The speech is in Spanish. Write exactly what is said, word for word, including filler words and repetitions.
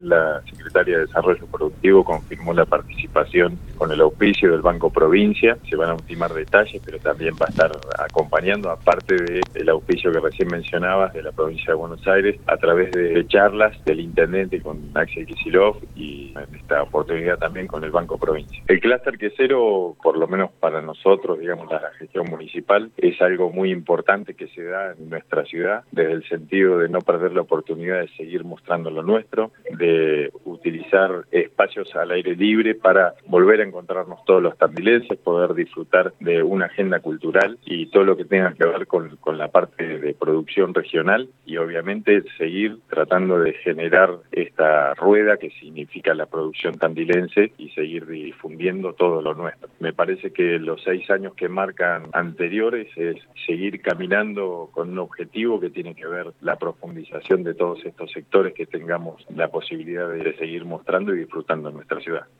La secretaria de Desarrollo Productivo confirmó la participación con el auspicio del Banco Provincia. Se van a ultimar detalles, pero también va a estar acompañando, aparte del auspicio que recién mencionabas, de la provincia de Buenos Aires, a través de charlas del intendente con Axel Kicillof y en esta oportunidad también con el Banco Provincia. El clúster quesero, por lo menos para nosotros, digamos, la gestión municipal, es algo muy importante que se da en nuestra ciudad, desde el sentido de no perder la oportunidad de seguir mostrando lo nuestro, de utilizar espacios al aire libre para volver a encontrarnos todos los tandilenses, poder disfrutar de una agenda cultural y todo lo que tenga que ver con, con la parte de producción regional, y obviamente seguir tratando de generar esta rueda que significa la producción tandilense y seguir difundiendo todo lo nuestro. Me parece que los seis años que marcan anteriores es seguir caminando con un objetivo que tiene que ver la profundización de todos estos sectores, que tengamos la posibilidad de seguir mostrando y disfrutando en nuestra ciudad.